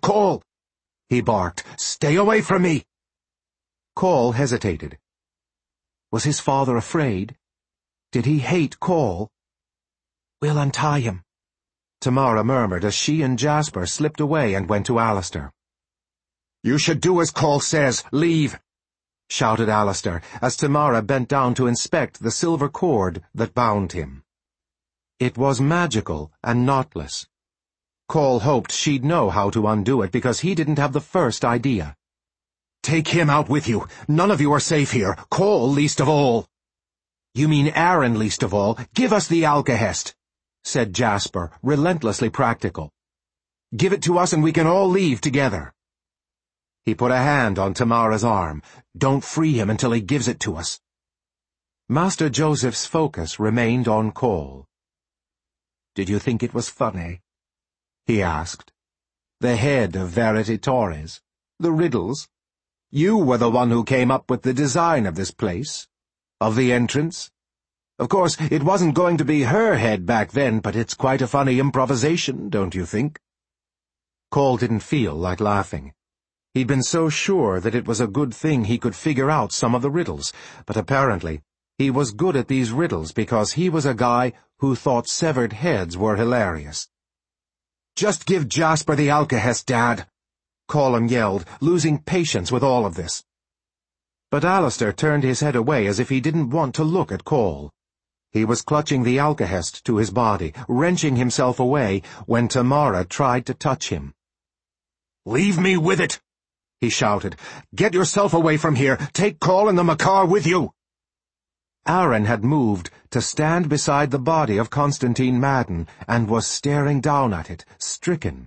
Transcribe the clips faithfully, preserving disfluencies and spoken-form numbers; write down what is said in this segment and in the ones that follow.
Cole!" he barked. "Stay away from me!" Cole hesitated. Was his father afraid? Did he hate Cole? "We'll untie him," Tamara murmured as she and Jasper slipped away and went to Alistair. "You should do as Cole says. Leave!" shouted Alistair as Tamara bent down to inspect the silver cord that bound him. It was magical and knotless. Cole hoped she'd know how to undo it because he didn't have the first idea. "Take him out with you. None of you are safe here. Cole least of all." "You mean Aaron least of all? Give us the alkahest," said Jasper, relentlessly practical. "Give it to us and we can all leave together." He put a hand on Tamara's arm. "Don't free him until he gives it to us." Master Joseph's focus remained on Cole. "Did you think it was funny?" he asked. "The head of Verity Torres, the riddles. You were the one who came up with the design of this place, of the entrance. Of course, it wasn't going to be her head back then, but it's quite a funny improvisation, don't you think?" Cole didn't feel like laughing. He'd been so sure that it was a good thing he could figure out some of the riddles, but apparently he was good at these riddles because he was a guy who thought severed heads were hilarious. "Just give Jasper the alkahest, Dad," Colum yelled, losing patience with all of this. But Alistair turned his head away as if he didn't want to look at Cole. He was clutching the alkahest to his body, wrenching himself away, when Tamara tried to touch him. "Leave me with it!" he shouted. "Get yourself away from here! Take Cole and the Makar with you!" Aaron had moved to stand beside the body of Constantine Madden and was staring down at it, stricken.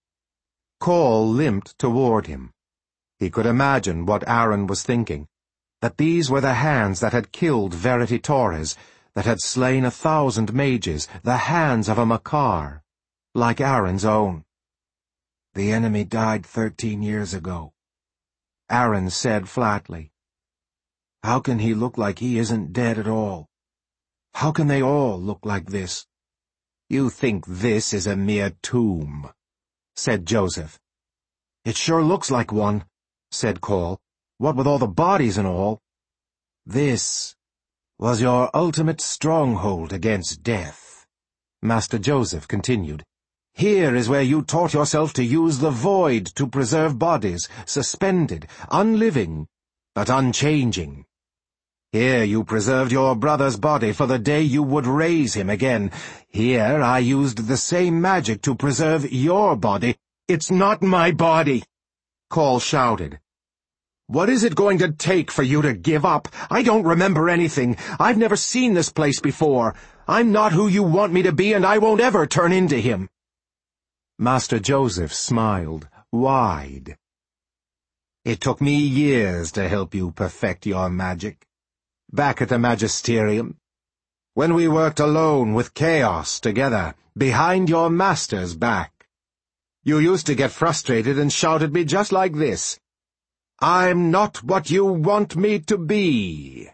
Cole limped toward him. He could imagine what Aaron was thinking, that these were the hands that had killed Verity Torres, that had slain a thousand mages, the hands of a Makar, like Aaron's own. "The enemy died thirteen years ago," Aaron said flatly. "How can he look like he isn't dead at all? How can they all look like this?" "You think this is a mere tomb," said Joseph. "It sure looks like one," said Cole. "What with all the bodies and all." "This was your ultimate stronghold against death," Master Joseph continued. "Here is where you taught yourself to use the void to preserve bodies, suspended, unliving, but unchanging. Here you preserved your brother's body for the day you would raise him again. Here I used the same magic to preserve your body." "It's not my body!" Cole shouted. "What is it going to take for you to give up? I don't remember anything. I've never seen this place before. I'm not who you want me to be, and I won't ever turn into him." Master Joseph smiled, wide. "It took me years to help you perfect your magic. Back at the Magisterium, when we worked alone with Chaos together, behind your master's back. You used to get frustrated and shout at me just like this. 'I'm not what you want me to be.'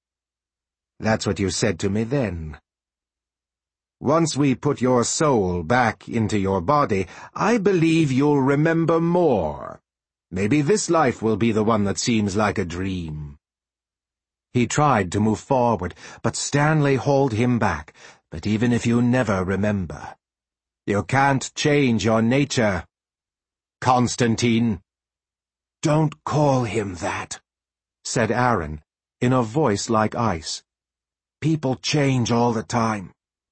That's what you said to me then. Once we put your soul back into your body, I believe you'll remember more. Maybe this life will be the one that seems like a dream." He tried to move forward, but Stanley hauled him back. "But even if you never remember, you can't change your nature, Constantine." "Don't call him that," said Aaron, in a voice like ice. "People change all the time.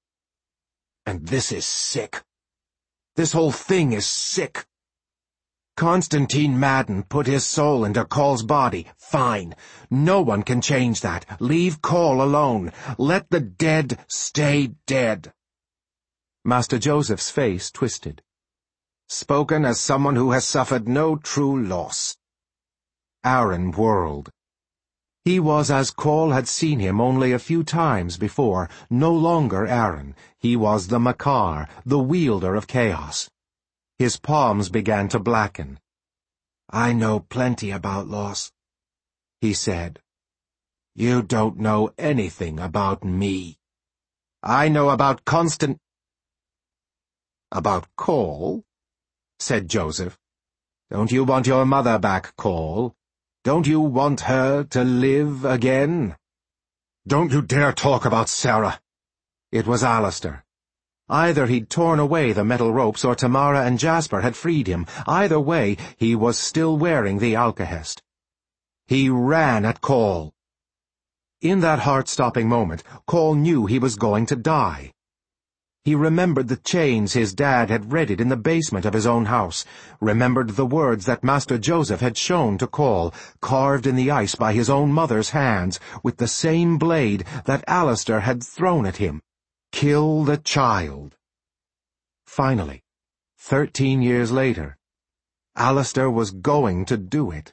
And this is sick. This whole thing is sick. Constantine Madden put his soul into Cole's body. Fine. No one can change that. Leave Cole alone. Let the dead stay dead." Master Joseph's face twisted. "Spoken as someone who has suffered no true loss." Aaron whirled. He was as Cole had seen him only a few times before, no longer Aaron. He was the Makar, the wielder of chaos. His palms began to blacken. "I know plenty about loss," he said. "You don't know anything about me. I know about Constant—" "About Cole?" said Joseph. Don't you want your mother back, Coll? Don't you want her to live again? Don't you dare talk about Sarah. It was Alistair. Either he'd torn away the metal ropes or Tamara and Jasper had freed him. Either way, he was still wearing the alkahest. He ran at Coll. In that heart-stopping moment, Coll knew he was going to die. He remembered the chains his dad had readied in the basement of his own house, remembered the words that Master Joseph had shown to Coll, carved in the ice by his own mother's hands, with the same blade that Alistair had thrown at him. Kill the child. Finally, thirteen years later, Alistair was going to do it.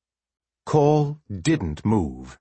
Coll didn't move.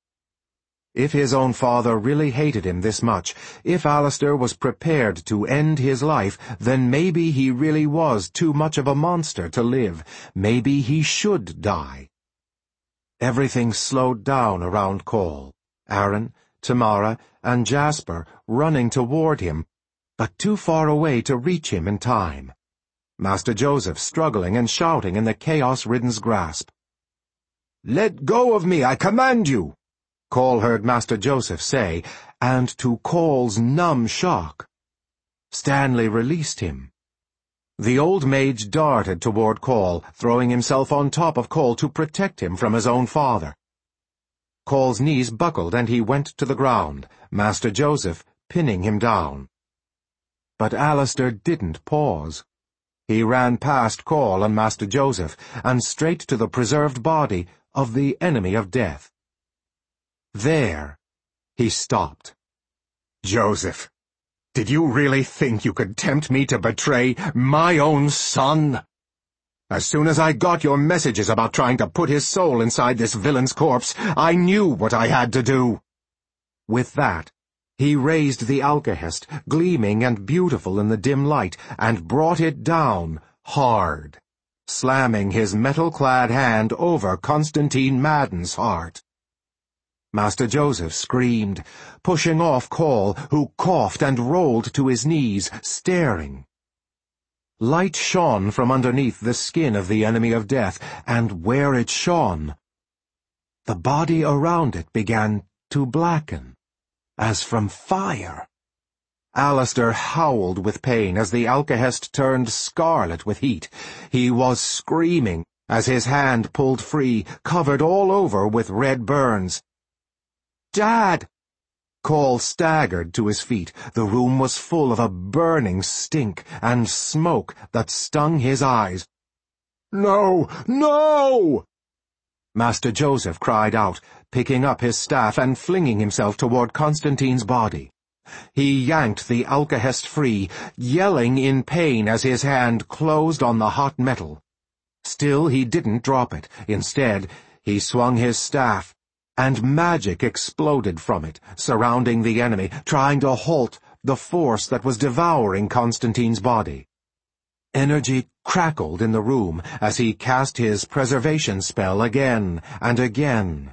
If his own father really hated him this much, if Alistair was prepared to end his life, then maybe he really was too much of a monster to live. Maybe he should die. Everything slowed down around Coll. Aaron, Tamara, and Jasper running toward him, but too far away to reach him in time. Master Joseph struggling and shouting in the chaos-ridden's grasp. "Let go of me, I command you!" Coll heard Master Joseph say, and to Coll's numb shock, Stanley released him. The old mage darted toward Coll, throwing himself on top of Coll to protect him from his own father. Coll's knees buckled and he went to the ground, Master Joseph pinning him down. But Alistair didn't pause. He ran past Coll and Master Joseph, and straight to the preserved body of the enemy of death. There, he stopped. "Joseph, did you really think you could tempt me to betray my own son? As soon as I got your messages about trying to put his soul inside this villain's corpse, I knew what I had to do." With that, he raised the alkahest, gleaming and beautiful in the dim light, and brought it down hard, slamming his metal-clad hand over Constantine Madden's heart. Master Joseph screamed, pushing off Coll, who coughed and rolled to his knees, staring. Light shone from underneath the skin of the enemy of death, and where it shone, the body around it began to blacken, as from fire. Alistair howled with pain as the alkahest turned scarlet with heat. He was screaming as his hand pulled free, covered all over with red burns. "Dad!" Coll staggered to his feet. The room was full of a burning stink and smoke that stung his eyes. "No! No!" Master Joseph cried out, picking up his staff and flinging himself toward Constantine's body. He yanked the alkahest free, yelling in pain as his hand closed on the hot metal. Still he didn't drop it. Instead, he swung his staff, and magic exploded from it, surrounding the enemy, trying to halt the force that was devouring Constantine's body. Energy crackled in the room as he cast his preservation spell again and again.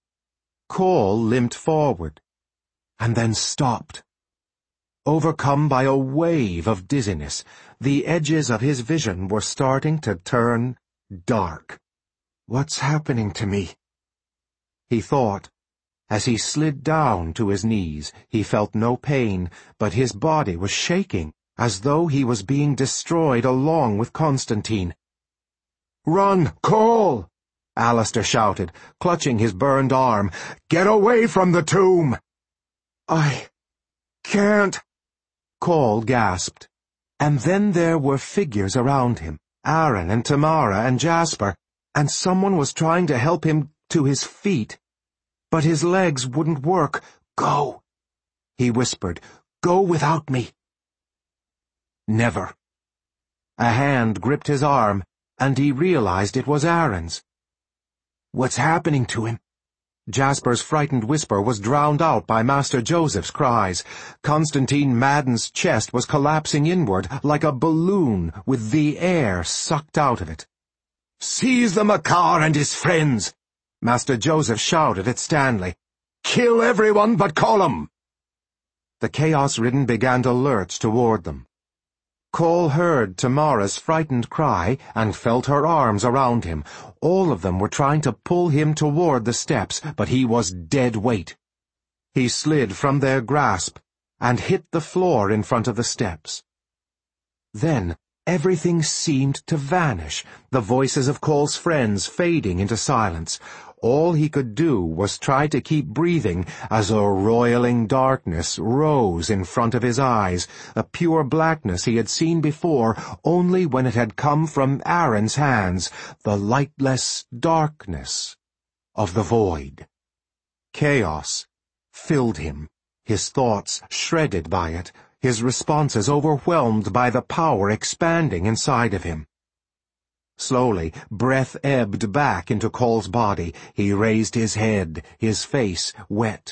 Coll limped forward, and then stopped. Overcome by a wave of dizziness, the edges of his vision were starting to turn dark. "What's happening to me?" he thought. As he slid down to his knees, he felt no pain, but his body was shaking, as though he was being destroyed along with Constantine. "Run, Coll!" Alistair shouted, clutching his burned arm. "Get away from the tomb!" "I can't," Coll gasped. And then there were figures around him, Aaron and Tamara and Jasper, and someone was trying to help him to his feet. But his legs wouldn't work. "Go," he whispered. "Go without me." Never. A hand gripped his arm, and he realized it was Aaron's. "What's happening to him?" Jasper's frightened whisper was drowned out by Master Joseph's cries. Constantine Madden's chest was collapsing inward like a balloon with the air sucked out of it. "Seize the Makar and his friends!" Master Joseph shouted at Stanley. "Kill everyone but Colum!" The chaos-ridden began to lurch toward them. Coll heard Tamara's frightened cry and felt her arms around him. All of them were trying to pull him toward the steps, but he was dead weight. He slid from their grasp and hit the floor in front of the steps. Then everything seemed to vanish, the voices of Coll's friends fading into silence. All he could do was try to keep breathing as a roiling darkness rose in front of his eyes, a pure blackness he had seen before only when it had come from Aaron's hands, the lightless darkness of the void. Chaos filled him, his thoughts shredded by it, his responses overwhelmed by the power expanding inside of him. Slowly, breath ebbed back into Coll's body. He raised his head, his face wet.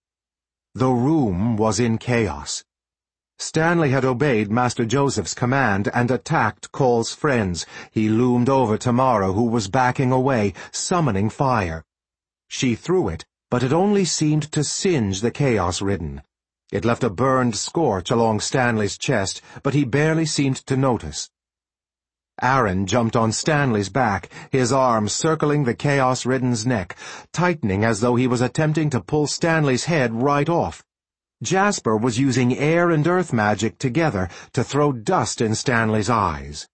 The room was in chaos. Stanley had obeyed Master Joseph's command and attacked Coll's friends. He loomed over Tamara, who was backing away, summoning fire. She threw it, but it only seemed to singe the chaos-ridden. It left a burned scorch along Stanley's chest, but he barely seemed to notice. Aaron jumped on Stanley's back, his arms circling the chaos-ridden's neck, tightening as though he was attempting to pull Stanley's head right off. Jasper was using air and earth magic together to throw dust in Stanley's eyes.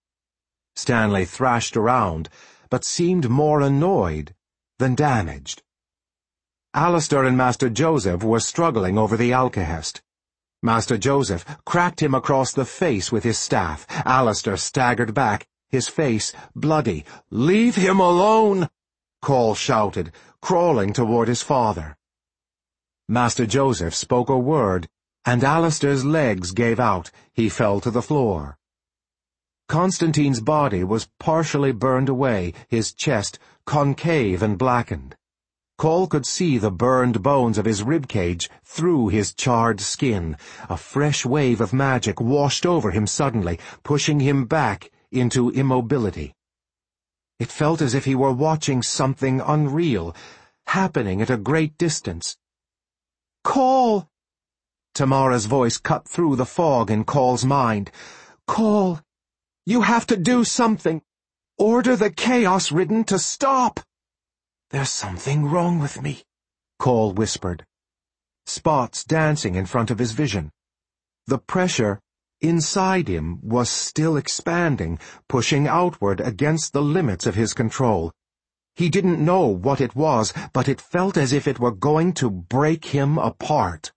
Stanley thrashed around, but seemed more annoyed than damaged. Alistair and Master Joseph were struggling over the alkahest. Master Joseph cracked him across the face with his staff. Alistair staggered back, his face bloody. "Leave him alone!" Coll shouted, crawling toward his father. Master Joseph spoke a word, and Alistair's legs gave out. He fell to the floor. Constantine's body was partially burned away, his chest concave and blackened. Coll could see the burned bones of his ribcage through his charred skin. A fresh wave of magic washed over him suddenly, pushing him back into immobility. It felt as if he were watching something unreal, happening at a great distance. "Coll!" Tamara's voice cut through the fog in Coll's mind. "Coll, you have to do something. Order the chaos-ridden to stop." "There's something wrong with me," Coll whispered. Spots dancing in front of his vision. The pressure inside him was still expanding, pushing outward against the limits of his control. He didn't know what it was, but it felt as if it were going to break him apart.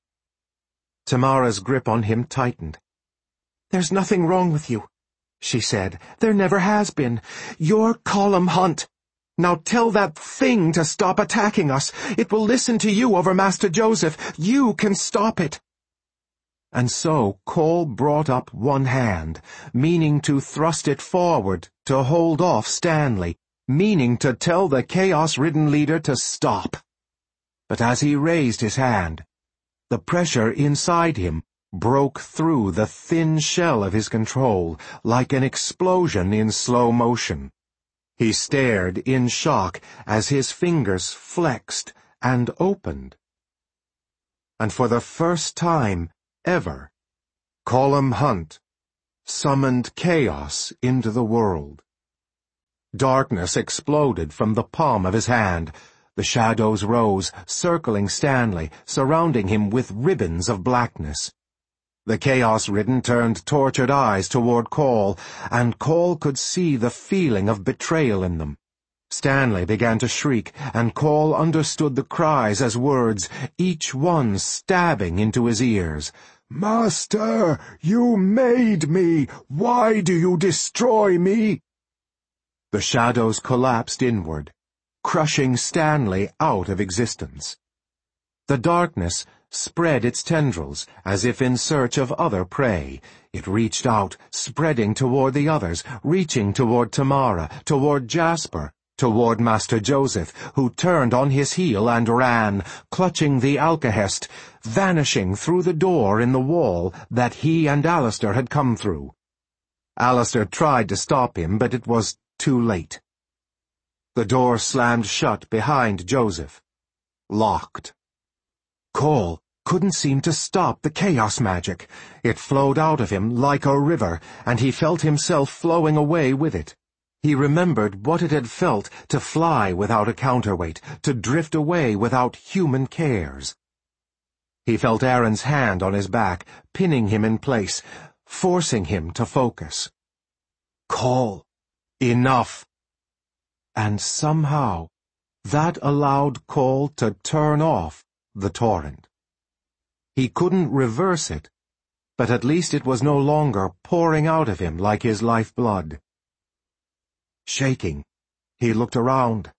Tamara's grip on him tightened. "There's nothing wrong with you," she said. "There never has been. You're Colum Hunt. Now tell that thing to stop attacking us. It will listen to you over Master Joseph. You can stop it." And so Coll brought up one hand, meaning to thrust it forward to hold off Stanley, meaning to tell the chaos-ridden leader to stop. But as he raised his hand, the pressure inside him broke through the thin shell of his control like an explosion in slow motion. He stared in shock as his fingers flexed and opened. And for the first time ever, Colum Hunt summoned chaos into the world. Darkness exploded from the palm of his hand. The shadows rose, circling Stanley, surrounding him with ribbons of blackness. The chaos-ridden turned tortured eyes toward Coll, and Coll could see the feeling of betrayal in them. Stanley began to shriek, and Coll understood the cries as words, each one stabbing into his ears. "Master, you made me! Why do you destroy me?" The shadows collapsed inward, crushing Stanley out of existence. The darkness spread its tendrils, as if in search of other prey. It reached out, spreading toward the others, reaching toward Tamara, toward Jasper, toward Master Joseph, who turned on his heel and ran, clutching the alkahest, vanishing through the door in the wall that he and Alistair had come through. Alistair tried to stop him, but it was too late. The door slammed shut behind Joseph. Locked. "Coll, couldn't seem to stop the chaos magic. It flowed out of him like a river, and he felt himself flowing away with it. He remembered what it had felt to fly without a counterweight, to drift away without human cares. He felt Aaron's hand on his back, pinning him in place, forcing him to focus. Call. Enough. And somehow, that allowed Cole to turn off the torrent. He couldn't reverse it, but at least it was no longer pouring out of him like his lifeblood. Shaking, he looked around.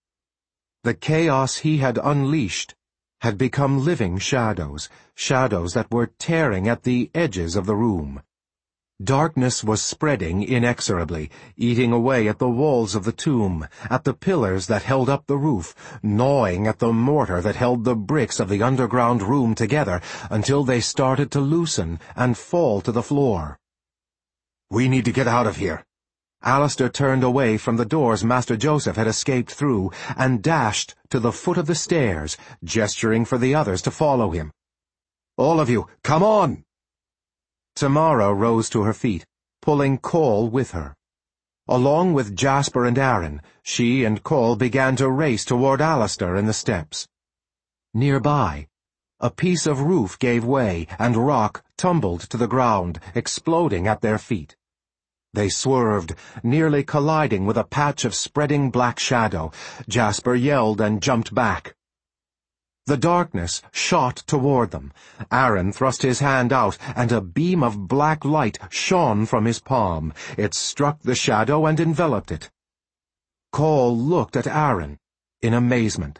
The chaos he had unleashed had become living shadows, shadows that were tearing at the edges of the room. Darkness was spreading inexorably, eating away at the walls of the tomb, at the pillars that held up the roof, gnawing at the mortar that held the bricks of the underground room together until they started to loosen and fall to the floor. "We need to get out of here." Alistair turned away from the doors Master Joseph had escaped through and dashed to the foot of the stairs, gesturing for the others to follow him. "All of you, come on!" Tamara rose to her feet, pulling Cole with her. Along with Jasper and Aaron, she and Cole began to race toward Alistair in the steps. Nearby, a piece of roof gave way and rock tumbled to the ground, exploding at their feet. They swerved, nearly colliding with a patch of spreading black shadow. Jasper yelled and jumped back. The darkness shot toward them. Aaron thrust his hand out, and a beam of black light shone from his palm. It struck the shadow and enveloped it. Cole looked at Aaron in amazement.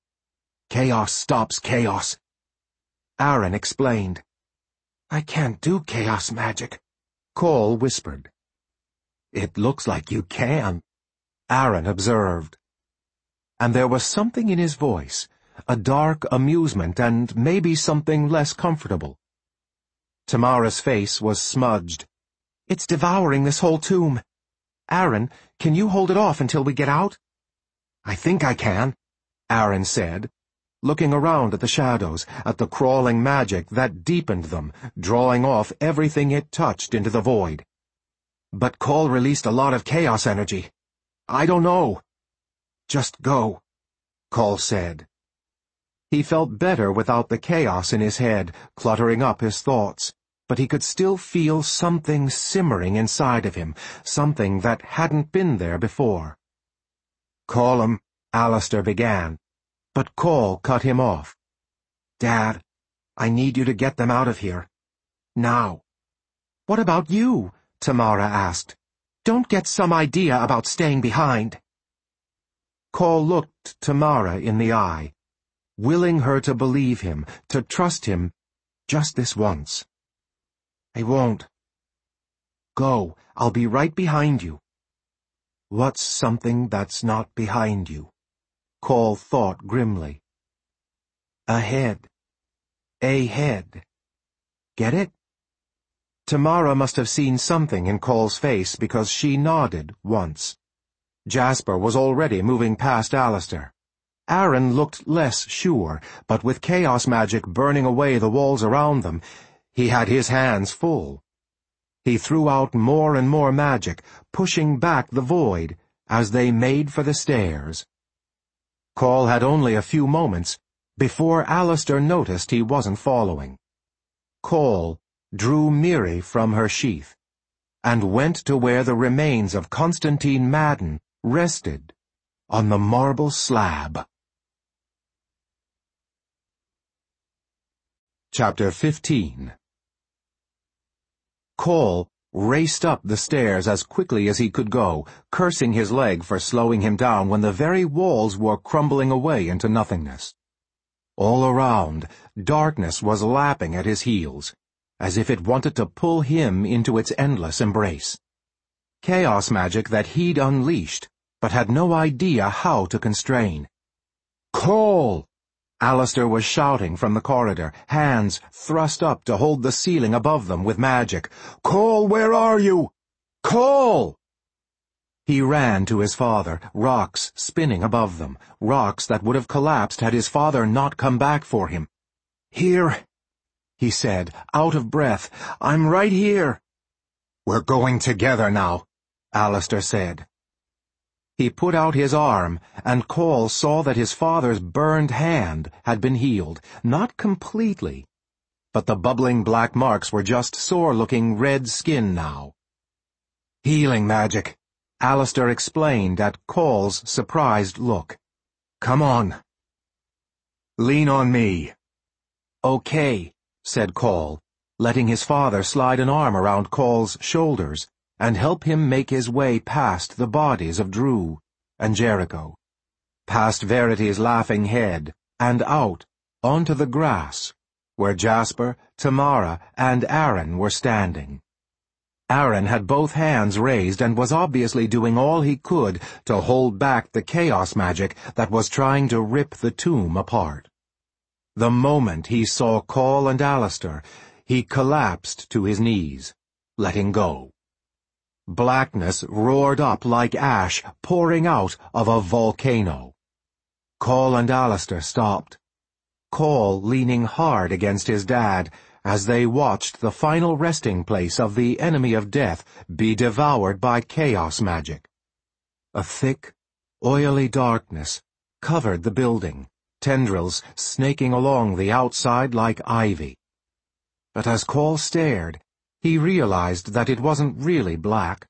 "Chaos stops chaos," Aaron explained. "I can't do chaos magic," Cole whispered. "It looks like you can," Aaron observed. And there was something in his voice, a dark amusement and maybe something less comfortable. Tamara's face was smudged. "It's devouring this whole tomb. Aaron, can you hold it off until we get out?" "I think I can," Aaron said, looking around at the shadows, at the crawling magic that deepened them, drawing off everything it touched into the void. "But Cole released a lot of chaos energy. I don't know." "Just go," Cole said. He felt better without the chaos in his head, cluttering up his thoughts, but he could still feel something simmering inside of him, something that hadn't been there before. "Call 'em," Alistair began, but Cole cut him off. "Dad, I need you to get them out of here. Now." "What about you?" Tamara asked. "Don't get some idea about staying behind." Cole looked Tamara in the eye, willing her to believe him, to trust him, just this once. "I won't. Go, I'll be right behind you." What's something that's not behind you? Cole thought grimly. A head. A head. Get it? Tamara must have seen something in Cole's face because she nodded once. Jasper was already moving past Alistair. Aaron looked less sure, but with chaos magic burning away the walls around them, he had his hands full. He threw out more and more magic, pushing back the void as they made for the stairs. Cole had only a few moments before Alistair noticed he wasn't following. Cole drew Miri from her sheath and went to where the remains of Constantine Madden rested on the marble slab. Chapter fifteen. Cole raced up the stairs as quickly as he could go, cursing his leg for slowing him down when the very walls were crumbling away into nothingness. All around, darkness was lapping at his heels, as if it wanted to pull him into its endless embrace. Chaos magic that he'd unleashed, but had no idea how to constrain. "Cole!" Alistair was shouting from the corridor, hands thrust up to hold the ceiling above them with magic. "Cole, where are you? Cole!" He ran to his father, rocks spinning above them, rocks that would have collapsed had his father not come back for him. "Here," he said, out of breath. "I'm right here." "We're going together now," Alistair said. He put out his arm, and Cole saw that his father's burned hand had been healed, not completely, but the bubbling black marks were just sore-looking red skin now. "Healing magic," Alistair explained at Cole's surprised look. "Come on. Lean on me." "Okay," said Cole, letting his father slide an arm around Cole's shoulders and help him make his way past the bodies of Drew and Jericho, past Verity's laughing head, and out onto the grass, where Jasper, Tamara, and Aaron were standing. Aaron had both hands raised and was obviously doing all he could to hold back the chaos magic that was trying to rip the tomb apart. The moment he saw Cole and Alistair, he collapsed to his knees, letting go. Blackness roared up like ash pouring out of a volcano. Cole and Alistair stopped, Cole leaning hard against his dad as they watched the final resting place of the enemy of death be devoured by chaos magic. A thick, oily darkness covered the building, tendrils snaking along the outside like ivy. But as Cole stared, he realized that it wasn't really black.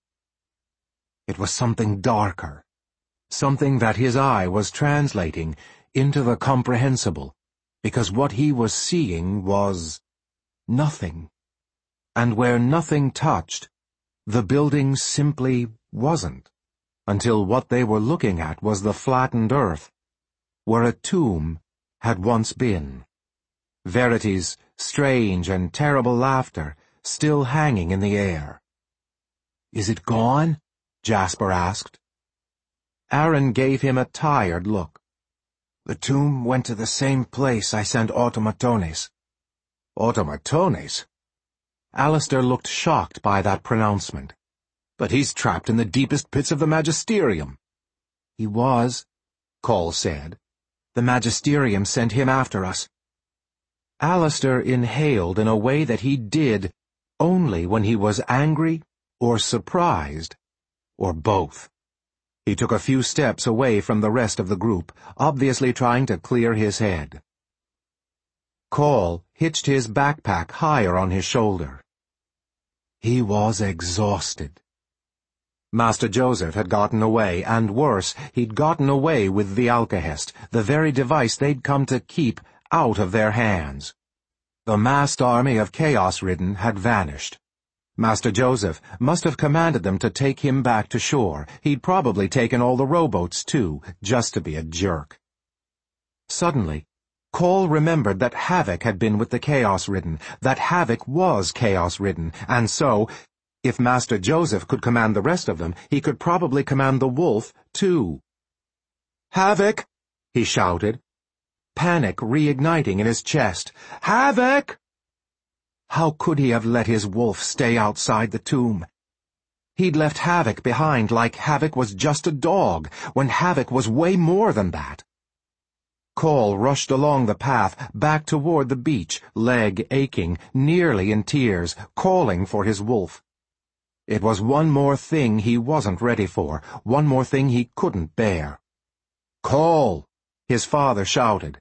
It was something darker, something that his eye was translating into the comprehensible, because what he was seeing was nothing. And where nothing touched, the building simply wasn't, until what they were looking at was the flattened earth, where a tomb had once been. Verity's strange and terrible laughter still hanging in the air. "Is it gone?" Jasper asked. Aaron gave him a tired look. "The tomb went to the same place I sent Automatones." "Automatones?" Alistair looked shocked by that pronouncement. "But he's trapped in the deepest pits of the Magisterium." "He was," Cole said. "The Magisterium sent him after us." Alistair inhaled in a way that he did only when he was angry or surprised, or both. He took a few steps away from the rest of the group, obviously trying to clear his head. Cole hitched his backpack higher on his shoulder. He was exhausted. Master Joseph had gotten away, and worse, he'd gotten away with the Alkahest, the very device they'd come to keep out of their hands. The massed army of Chaos-Ridden had vanished. Master Joseph must have commanded them to take him back to shore. He'd probably taken all the rowboats, too, just to be a jerk. Suddenly, Cole remembered that Havoc had been with the Chaos-Ridden, that Havoc was Chaos-Ridden, and so, if Master Joseph could command the rest of them, he could probably command the wolf, too. "Havoc!" he shouted, panic reigniting in his chest. "Havoc!" How could he have let his wolf stay outside the tomb? He'd left Havoc behind like Havoc was just a dog, when Havoc was way more than that. Cole rushed along the path back toward the beach, leg aching, nearly in tears, calling for his wolf. It was one more thing he wasn't ready for, one more thing he couldn't bear. "Cole!" his father shouted.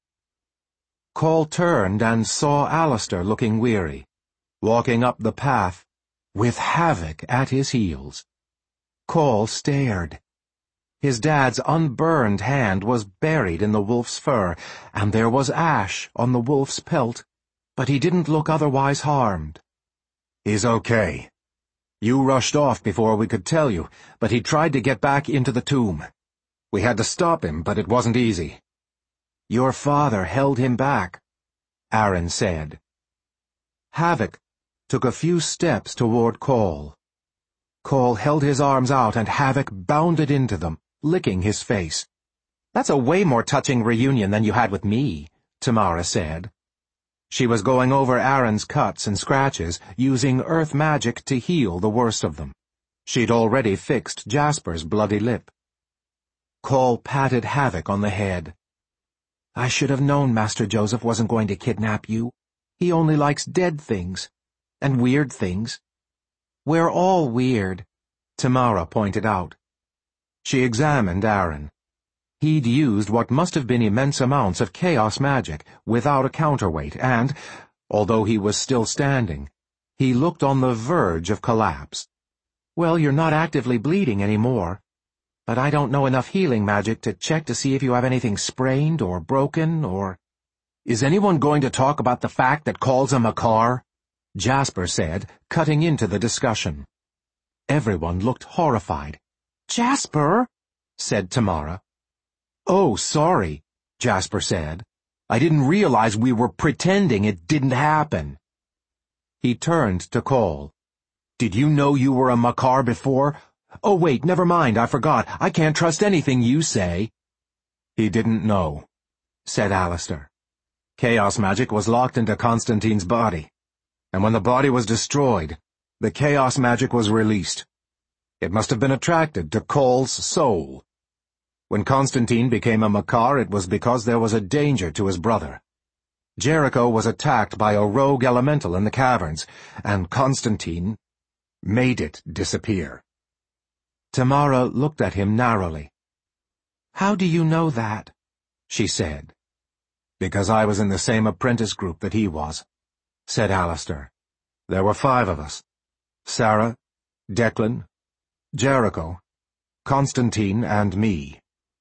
Cole turned and saw Alistair looking weary, walking up the path, with Havoc at his heels. Cole stared. His dad's unburned hand was buried in the wolf's fur, and there was ash on the wolf's pelt, but he didn't look otherwise harmed. "He's okay. You rushed off before we could tell you, but he tried to get back into the tomb. We had to stop him, but it wasn't easy." "Your father held him back," Aaron said. Havoc took a few steps toward Cole. Cole held his arms out and Havoc bounded into them, licking his face. "That's a way more touching reunion than you had with me," Tamara said. She was going over Aaron's cuts and scratches, using earth magic to heal the worst of them. She'd already fixed Jasper's bloody lip. Cole patted Havoc on the head. I should have known Master Joseph wasn't going to kidnap you. He only likes dead things. And weird things. We're all weird, Tamara pointed out. She examined Aaron. He'd used what must have been immense amounts of chaos magic without a counterweight, and, although he was still standing, he looked on the verge of collapse. Well, you're not actively bleeding anymore, but I don't know enough healing magic to check to see if you have anything sprained or broken or— Is anyone going to talk about the fact that calls him a car? Jasper said, cutting into the discussion. Everyone looked horrified. Jasper, said Tamara. Oh, sorry, Jasper said. I didn't realize we were pretending it didn't happen. He turned to Cole. Did you know you were a Makar before? Oh, wait, never mind, I forgot. I can't trust anything you say. He didn't know, said Alistair. Chaos magic was locked into Constantine's body, and when the body was destroyed, the chaos magic was released. It must have been attracted to Cole's soul. When Constantine became a Makar, it was because there was a danger to his brother. Jericho was attacked by a rogue elemental in the caverns, and Constantine made it disappear. Tamara looked at him narrowly. How do you know that? She said. Because I was in the same apprentice group that he was, said Alistair. There were five of us. Sarah, Declan, Jericho, Constantine, and me.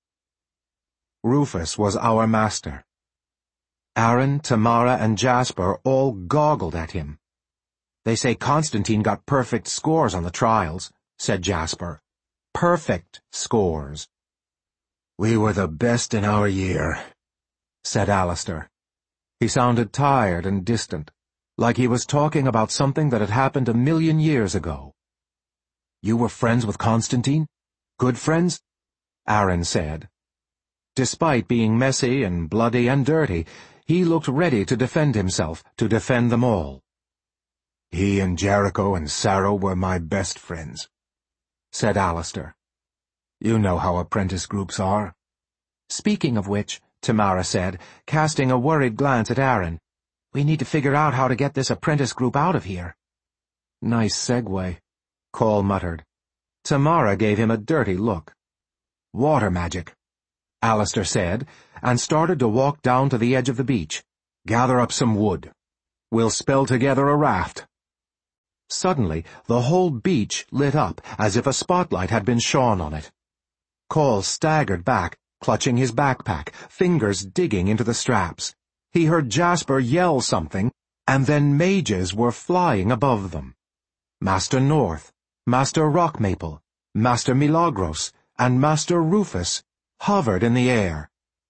Rufus was our master. Aaron, Tamara, and Jasper all goggled at him. They say Constantine got perfect scores on the trials, said Jasper. Perfect scores. We were the best in our year, said Alistair. He sounded tired and distant, like he was talking about something that had happened a million years ago. You were friends with Constantine? Good friends? Aaron said. Despite being messy and bloody and dirty, he looked ready to defend himself, to defend them all. He and Jericho and Sarah were my best friends, said Alistair. You know how apprentice groups are. Speaking of which, Tamara said, casting a worried glance at Aaron, we need to figure out how to get this apprentice group out of here. Nice segue, Cole muttered. Tamara gave him a dirty look. Water magic, Alistair said, and started to walk down to the edge of the beach. Gather up some wood. We'll spell together a raft. Suddenly, the whole beach lit up as if a spotlight had been shone on it. Cole staggered back, clutching his backpack, fingers digging into the straps. He heard Jasper yell something, and then mages were flying above them. Master North, Master Rockmaple, Master Milagros, and Master Rufus hovered in the air.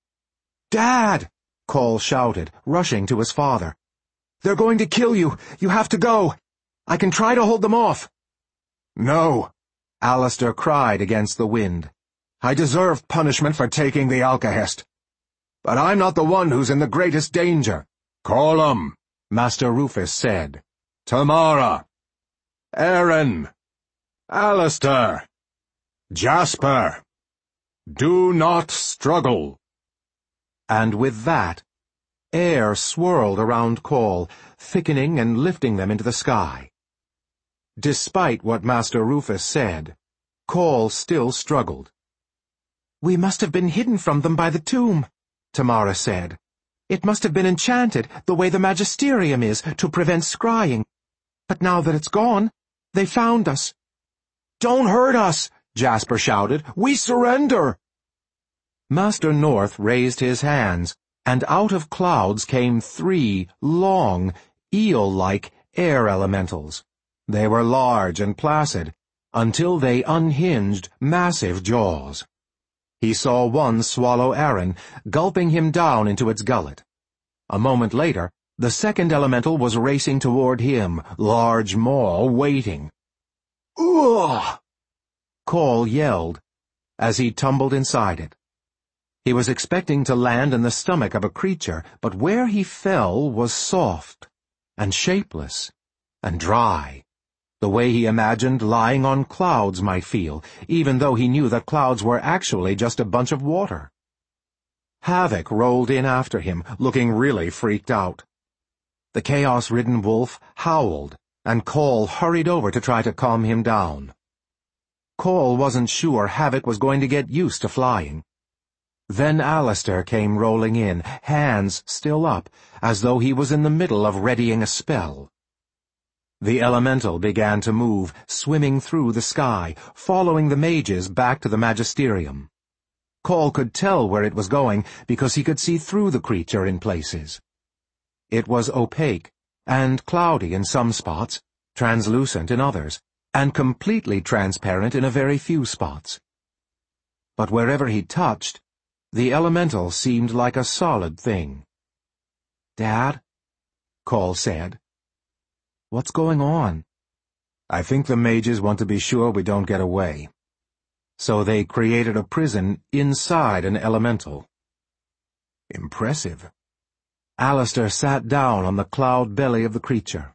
Dad! Cole shouted, rushing to his father. They're going to kill you! You have to go! I can try to hold them off! No! Alistair cried against the wind. I deserved punishment for taking the alkahest. But I'm not the one who's in the greatest danger. Call 'em, Master Rufus said. Tamara, Aaron, Alistair, Jasper. Do not struggle. And with that, air swirled around Cole, thickening and lifting them into the sky. Despite what Master Rufus said, Cole still struggled. We must have been hidden from them by the tomb, Tamara said. It must have been enchanted, the way the magisterium is, to prevent scrying. But now that it's gone, they found us. Don't hurt us, Jasper shouted. We surrender. Master North raised his hands, and out of clouds came three long, eel-like air elementals. They were large and placid, until they unhinged massive jaws. He saw one swallow Aaron, gulping him down into its gullet. A moment later, the second elemental was racing toward him, large maw waiting. Ugh! Cole yelled as he tumbled inside it. He was expecting to land in the stomach of a creature, but where he fell was soft, and shapeless, and dry, the way he imagined lying on clouds might feel, even though he knew that clouds were actually just a bunch of water. Havoc rolled in after him, looking really freaked out. The chaos-ridden wolf howled, and Cole hurried over to try to calm him down. Cole wasn't sure Havoc was going to get used to flying. Then Alistair came rolling in, hands still up, as though he was in the middle of readying a spell. The elemental began to move, swimming through the sky, following the mages back to the magisterium. Cole could tell where it was going because he could see through the creature in places. It was opaque and cloudy in some spots, translucent in others, and completely transparent in a very few spots. But wherever he touched, the elemental seemed like a solid thing. "Dad?" Cole said. "What's going on?" "I think the mages want to be sure we don't get away. So they created a prison inside an elemental." "Impressive." Alistair sat down on the cloud belly of the creature.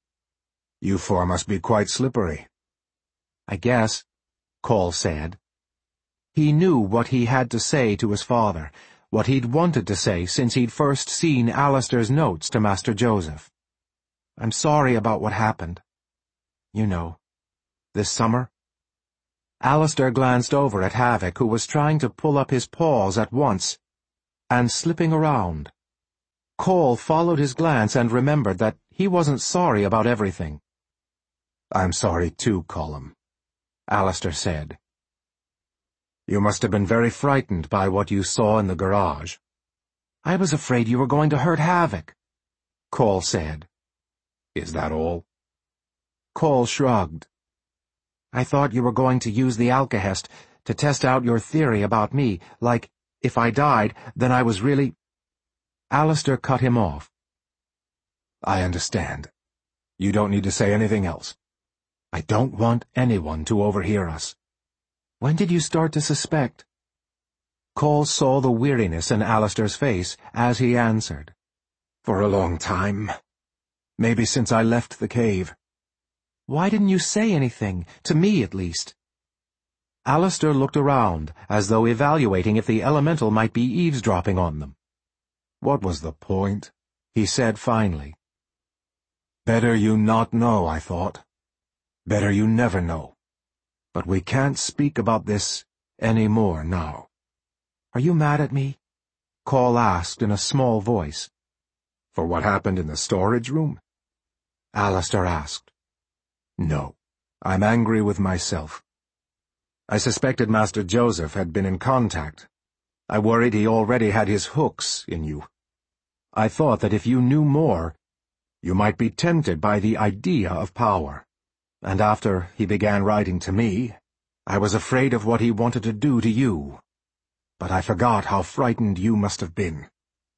"You four must be quite slippery." "I guess," Cole said. He knew what he had to say to his father, what he'd wanted to say since he'd first seen Alistair's notes to Master Joseph. "I'm sorry about what happened. You know, this summer." Alistair glanced over at Havoc, who was trying to pull up his paws at once, and slipping around. Cole followed his glance and remembered that he wasn't sorry about everything. "I'm sorry too, Colum," Alistair said. "You must have been very frightened by what you saw in the garage." "I was afraid you were going to hurt Havoc," Cole said. "Is that all?" Cole shrugged. "I thought you were going to use the Alkahest to test out your theory about me, like, if I died, then I was really—" Alistair cut him off. "I understand. You don't need to say anything else. I don't want anyone to overhear us." "When did you start to suspect?" Cole saw the weariness in Alistair's face as he answered. "For a long time. Maybe since I left the cave." "Why didn't you say anything, to me at least?" Alistair looked around, as though evaluating if the elemental might be eavesdropping on them. "What was the point?" he said finally. "Better you not know, I thought. Better you never know. But we can't speak about this any more now." "Are you mad at me?" Cole asked in a small voice. "For what happened in the storage room?" Alistair asked. "No, I'm angry with myself. I suspected Master Joseph had been in contact. I worried he already had his hooks in you. I thought that if you knew more, you might be tempted by the idea of power. And after he began writing to me, I was afraid of what he wanted to do to you. But I forgot how frightened you must have been."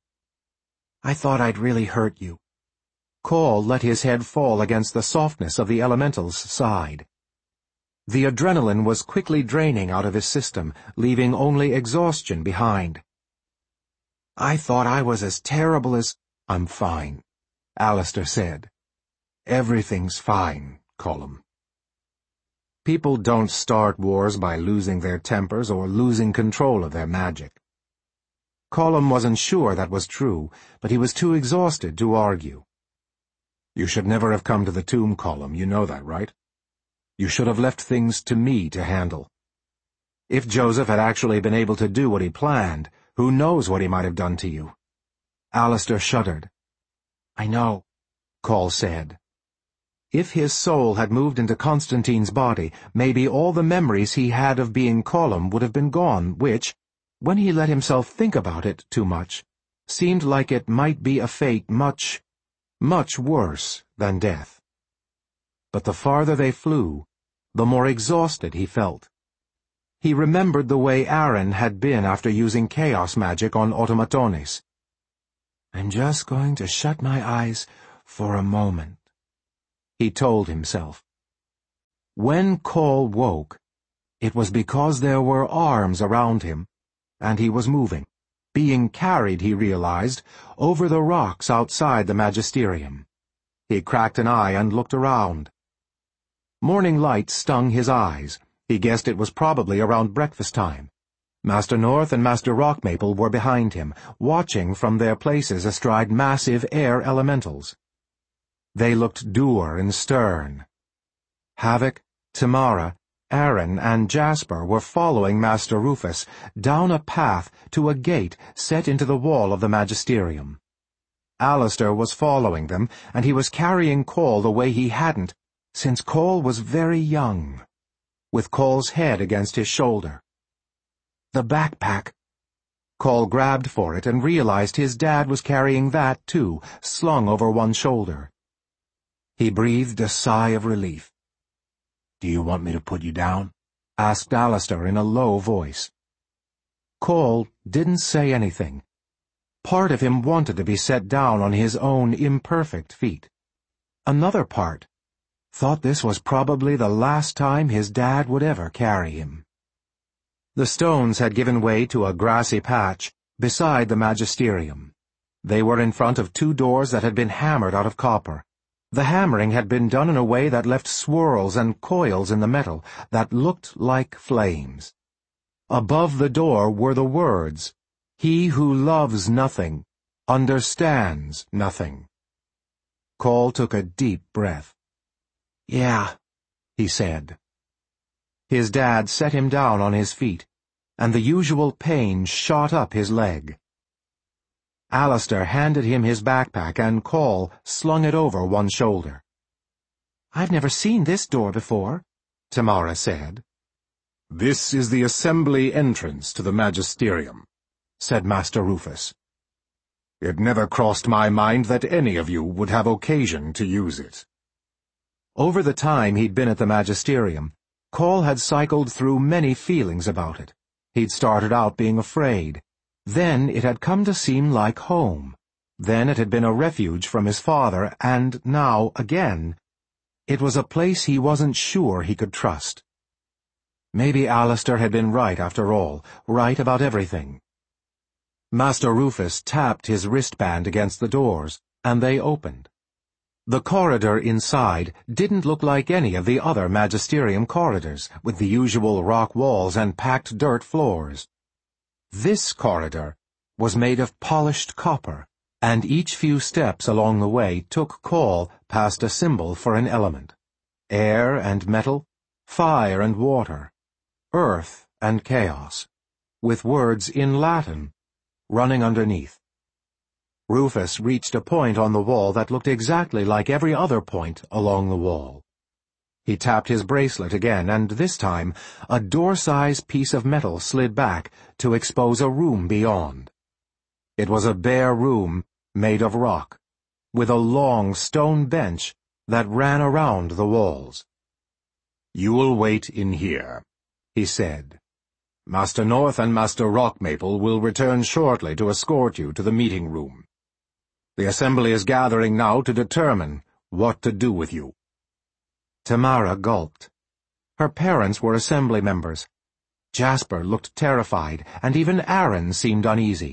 "I thought I'd really hurt you." Cole let his head fall against the softness of the elemental's side. The adrenaline was quickly draining out of his system, leaving only exhaustion behind. "I thought I was as terrible as—" "I'm fine," Alistair said. "Everything's fine, Colum. People don't start wars by losing their tempers or losing control of their magic." Colum wasn't sure that was true, but he was too exhausted to argue. "You should never have come to the tomb, Colum, you know that, right? You should have left things to me to handle. If Joseph had actually been able to do what he planned, who knows what he might have done to you?" Alistair shuddered. "I know," Cole said. If his soul had moved into Constantine's body, maybe all the memories he had of being Colum would have been gone, which, when he let himself think about it too much, seemed like it might be a fate much, much worse than death. But the farther they flew, the more exhausted he felt. He remembered the way Aaron had been after using chaos magic on Automatones. "I'm just going to shut my eyes for a moment," he told himself. When Cole woke, it was because there were arms around him, and he was moving, being carried, he realized, over the rocks outside the magisterium. He cracked an eye and looked around. Morning light stung his eyes. He guessed it was probably around breakfast time. Master North and Master Rockmaple were behind him, watching from their places astride massive air elementals. They looked dour and stern. Havoc, Tamara, Aaron, and Jasper were following Master Rufus down a path to a gate set into the wall of the Magisterium. Alistair was following them, and he was carrying Cole the way he hadn't, since Cole was very young, with Cole's head against his shoulder. The backpack. Cole grabbed for it and realized his dad was carrying that too, slung over one shoulder. He breathed a sigh of relief. "Do you want me to put you down?" asked Alistair in a low voice. Cole didn't say anything. Part of him wanted to be set down on his own imperfect feet. Another part thought this was probably the last time his dad would ever carry him. The stones had given way to a grassy patch beside the Magisterium. They were in front of two doors that had been hammered out of copper. The hammering had been done in a way that left swirls and coils in the metal that looked like flames. Above the door were the words, "He who loves nothing, understands nothing." Cole took a deep breath. "Yeah," he said. His dad set him down on his feet, and the usual pain shot up his leg. Alistair handed him his backpack, and Cole slung it over one shoulder. "I've never seen this door before," Tamara said. "This is the assembly entrance to the Magisterium," said Master Rufus. "It never crossed my mind that any of you would have occasion to use it." Over the time he'd been at the Magisterium, Cole had cycled through many feelings about it. He'd started out being afraid. Then it had come to seem like home. Then it had been a refuge from his father, and now, again, it was a place he wasn't sure he could trust. Maybe Alistair had been right after all, right about everything. Master Rufus tapped his wristband against the doors, and they opened. The corridor inside didn't look like any of the other Magisterium corridors, with the usual rock walls and packed dirt floors. This corridor was made of polished copper, and each few steps along the way took Cole past a symbol for an element. Air and metal, fire and water, earth and chaos, with words in Latin running underneath. Rufus reached a point on the wall that looked exactly like every other point along the wall. He tapped his bracelet again, and this time a door-sized piece of metal slid back to expose a room beyond. It was a bare room made of rock, with a long stone bench that ran around the walls. "You will wait in here," he said. "Master North and Master Rockmaple will return shortly to escort you to the meeting room. The assembly is gathering now to determine what to do with you." Tamara gulped. Her parents were assembly members. Jasper looked terrified, and even Aaron seemed uneasy.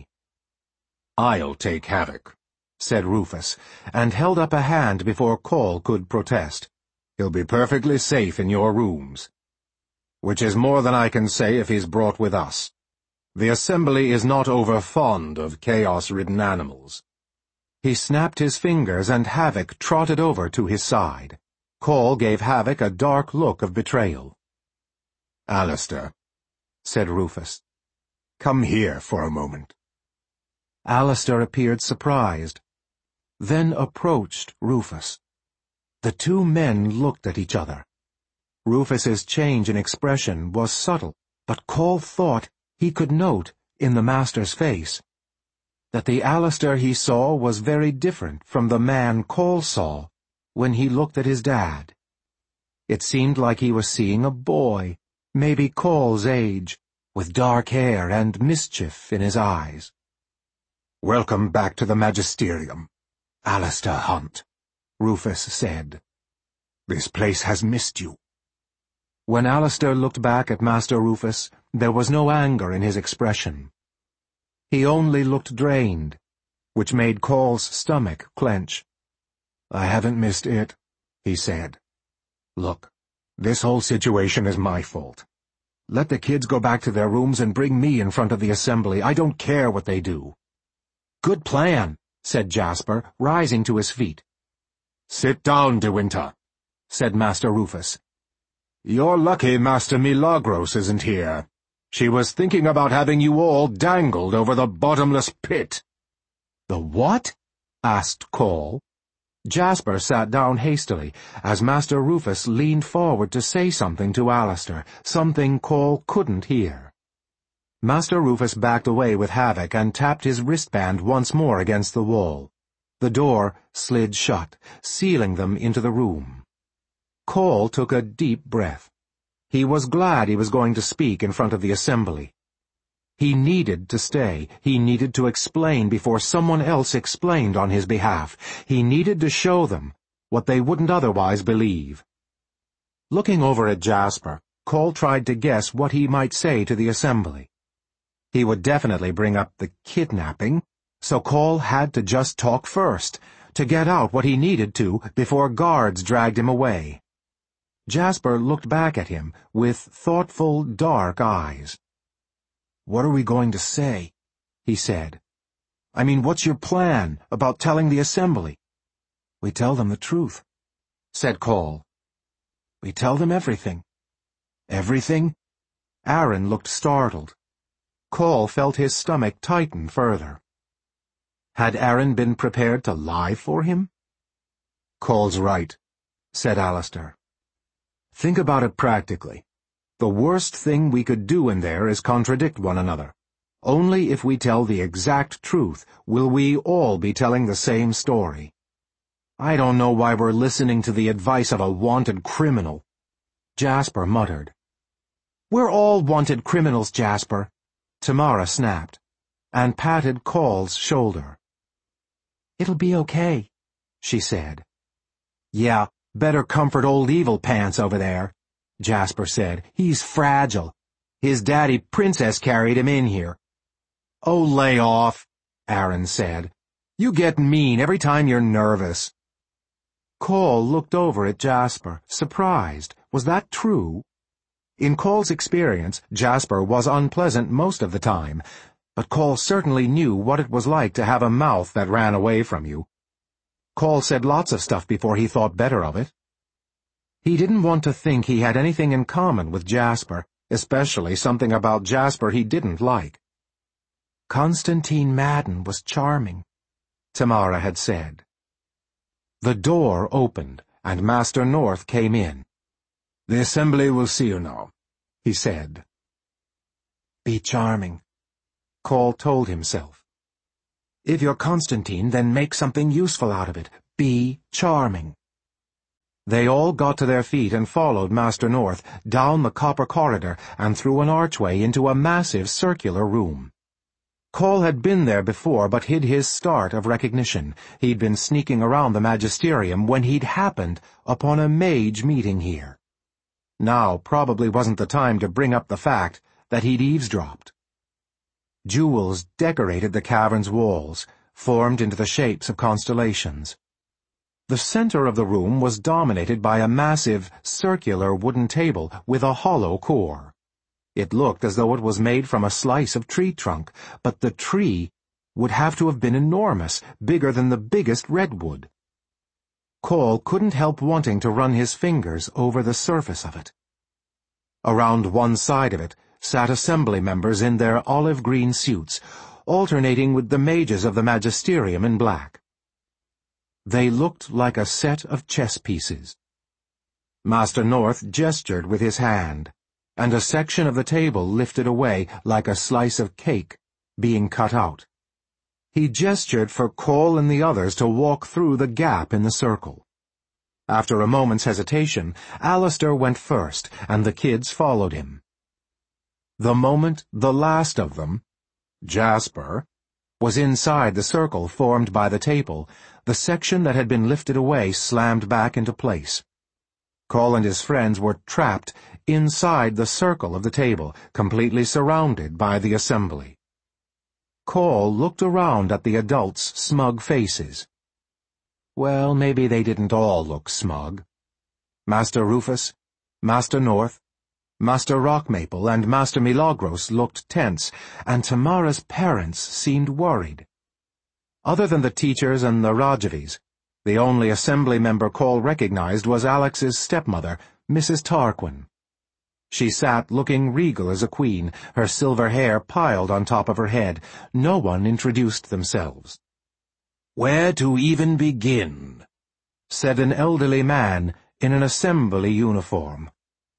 "I'll take Havoc," said Rufus, and held up a hand before Cole could protest. "He'll be perfectly safe in your rooms. Which is more than I can say if he's brought with us. The assembly is not over fond of chaos-ridden animals." He snapped his fingers, and Havoc trotted over to his side. Cole gave Havoc a dark look of betrayal. "Alistair," said Rufus. "come here for a moment." Alistair appeared surprised, then approached Rufus. The two men looked at each other. Rufus's change in expression was subtle, but Cole thought he could note in the master's face that the Alistair he saw was very different from the man Cole saw when he looked at his dad. It seemed like he was seeing a boy, maybe Cole's age, with dark hair and mischief in his eyes. "Welcome back to the Magisterium, Alistair Hunt," Rufus said. "This place has missed you." When Alistair looked back at Master Rufus, there was no anger in his expression. He only looked drained, which made Cole's stomach clench. "I haven't missed it," he said. "Look, this whole situation is my fault. Let the kids go back to their rooms and bring me in front of the assembly. I don't care what they do." "Good plan," said Jasper, rising to his feet. "Sit down, De Winter," said Master Rufus. "You're lucky Master Milagros isn't here. She was thinking about having you all dangled over the bottomless pit." "The what?" asked Cole. Jasper sat down hastily as Master Rufus leaned forward to say something to Alistair, something Cole couldn't hear. Master Rufus backed away with Havoc and tapped his wristband once more against the wall. The door slid shut, sealing them into the room. Cole took a deep breath. He was glad he was going to speak in front of the assembly. He needed to stay. He needed to explain before someone else explained on his behalf. He needed to show them what they wouldn't otherwise believe. Looking over at Jasper, Cole tried to guess what he might say to the assembly. He would definitely bring up the kidnapping, so Cole had to just talk first, to get out what he needed to before guards dragged him away. Jasper looked back at him with thoughtful, dark eyes. "What are we going to say?" he said. "I mean, what's your plan about telling the assembly?" "We tell them the truth," said Cole. "We tell them everything." "Everything?" Aaron looked startled. Cole felt his stomach tighten further. Had Aaron been prepared to lie for him? "Cole's right," said Alistair. "Think about it practically. The worst thing we could do in there is contradict one another. Only if we tell the exact truth will we all be telling the same story. I don't know why we're listening to the advice of a wanted criminal." Jasper muttered. "We're all wanted criminals, Jasper," Tamara snapped, and patted Cole's shoulder. "It'll be okay," she said. "Yeah, better comfort old Evil Pants over there," Jasper said. "He's fragile. His daddy Princess carried him in here." "Oh, lay off," Aaron said. "You get mean every time you're nervous." Cole looked over at Jasper, surprised. Was that true? In Cole's experience, Jasper was unpleasant most of the time, but Cole certainly knew what it was like to have a mouth that ran away from you. Cole said lots of stuff before he thought better of it. He didn't want to think he had anything in common with Jasper, especially something about Jasper he didn't like. Constantine Madden was charming, Tamara had said. The door opened, and Master North came in. "The assembly will see you now," he said. "Be charming," Cole told himself. "If you're Constantine, then make something useful out of it. Be charming." They all got to their feet and followed Master North down the copper corridor and through an archway into a massive circular room. Cole had been there before but hid his start of recognition. He'd been sneaking around the magisterium when he'd happened upon a mage meeting here. Now probably wasn't the time to bring up the fact that he'd eavesdropped. Jewels decorated the cavern's walls, formed into the shapes of constellations. The center of the room was dominated by a massive, circular wooden table with a hollow core. It looked as though it was made from a slice of tree trunk, but the tree would have to have been enormous, bigger than the biggest redwood. Cole couldn't help wanting to run his fingers over the surface of it. Around one side of it sat assembly members in their olive-green suits, alternating with the mages of the magisterium in black. They looked like a set of chess pieces. Master North gestured with his hand, and a section of the table lifted away like a slice of cake being cut out. He gestured for Cole and the others to walk through the gap in the circle. After a moment's hesitation, Alistair went first, and the kids followed him. The moment the last of them, Jasper, was inside the circle formed by the table, the section that had been lifted away slammed back into place. Cole and his friends were trapped inside the circle of the table, completely surrounded by the assembly. Cole looked around at the adults' smug faces. Well, maybe they didn't all look smug. Master Rufus, Master North, Master Rockmaple and Master Milagros looked tense, and Tamara's parents seemed worried. Other than the teachers and the Rajavis, the only assembly member Cole recognized was Alex's stepmother, Missus Tarquin. She sat looking regal as a queen, her silver hair piled on top of her head. No one introduced themselves. "Where to even begin?" said an elderly man in an assembly uniform.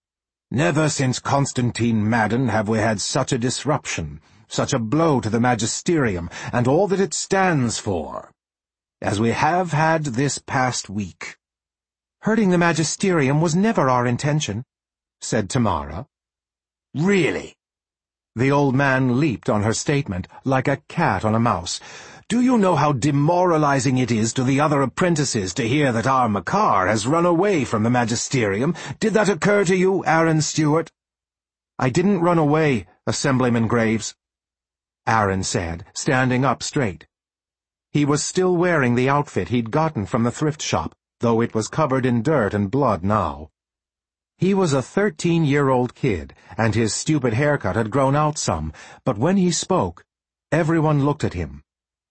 "Never since Constantine Madden have we had such a disruption, such a blow to the magisterium and all that it stands for, as we have had this past week." "Hurting the magisterium was never our intention," said Tamara. "Really?" The old man leaped on her statement like a cat on a mouse. "Do you know how demoralizing it is to the other apprentices to hear that our Makar has run away from the magisterium? Did that occur to you, Aaron Stewart?" "I didn't run away, Assemblyman Graves," Aaron said, standing up straight. He was still wearing the outfit he'd gotten from the thrift shop, though it was covered in dirt and blood now. He was a thirteen-year-old kid, and his stupid haircut had grown out some, but when he spoke, everyone looked at him.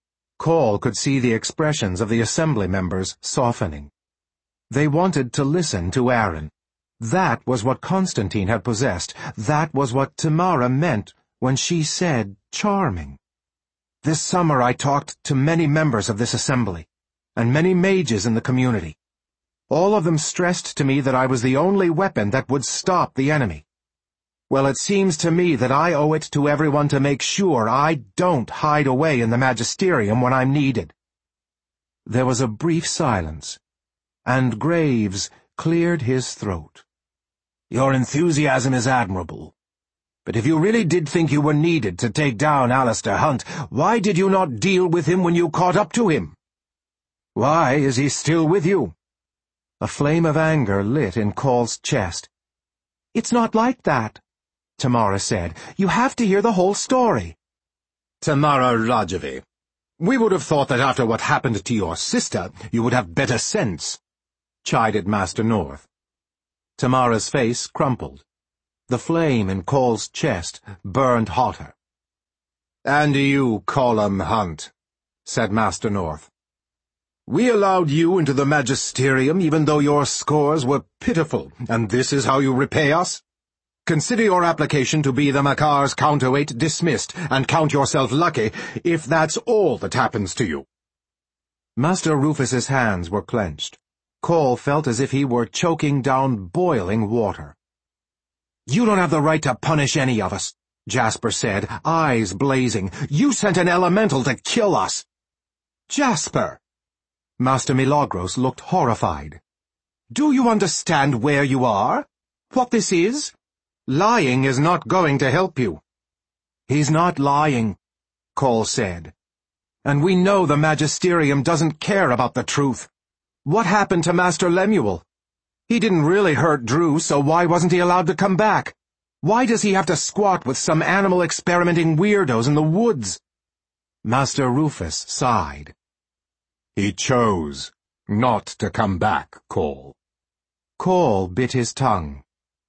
Cole could see the expressions of the assembly members softening. They wanted to listen to Aaron. That was what Constantine had possessed. That was what Tamara meant when she said charming. "This summer I talked to many members of this assembly, and many mages in the community. All of them stressed to me that I was the only weapon that would stop the enemy. Well, it seems to me that I owe it to everyone to make sure I don't hide away in the magisterium when I'm needed." There was a brief silence, and Graves cleared his throat. "Your enthusiasm is admirable. But if you really did think you were needed to take down Alistair Hunt, why did you not deal with him when you caught up to him? Why is he still with you?" A flame of anger lit in Cole's chest. "It's not like that," Tamara said. "You have to hear the whole story." "Tamara Rajavi, we would have thought that after what happened to your sister, you would have better sense," chided Master North. Tamara's face crumpled. The flame in Cole's chest burned hotter. "And you, Colum Hunt," said Master North. "We allowed you into the magisterium even though your scores were pitiful, and this is how you repay us? Consider your application to be the Makar's counterweight dismissed, and count yourself lucky if that's all that happens to you." Master Rufus's hands were clenched. Cole felt as if he were choking down boiling water. "You don't have the right to punish any of us," Jasper said, eyes blazing. "You sent an elemental to kill us." "Jasper!" Master Milagros looked horrified. "Do you understand where you are? What this is? Lying is not going to help you." "He's not lying," Cole said. "And we know the magisterium doesn't care about the truth. What happened to Master Lemuel? He didn't really hurt Drew, so why wasn't he allowed to come back? Why does he have to squat with some animal experimenting weirdos in the woods?" Master Rufus sighed. "He chose not to come back, Cole." Cole bit his tongue.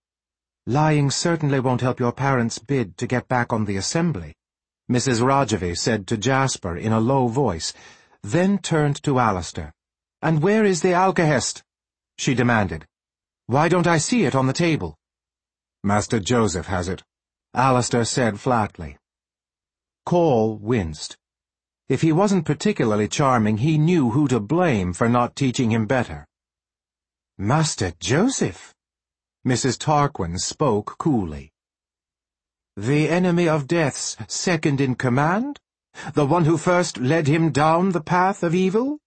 "Lying certainly won't help your parents' bid to get back on the assembly," Missus Rajavi said to Jasper in a low voice, then turned to Alistair. "And where is the alkahest?" she demanded. "Why don't I see it on the table?" "Master Joseph has it," Alistair said flatly. Cole winced. If he wasn't particularly charming, he knew who to blame for not teaching him better. "Master Joseph," Missus Tarquin spoke coolly. "The enemy of Death's second in command? The one who first led him down the path of evil?"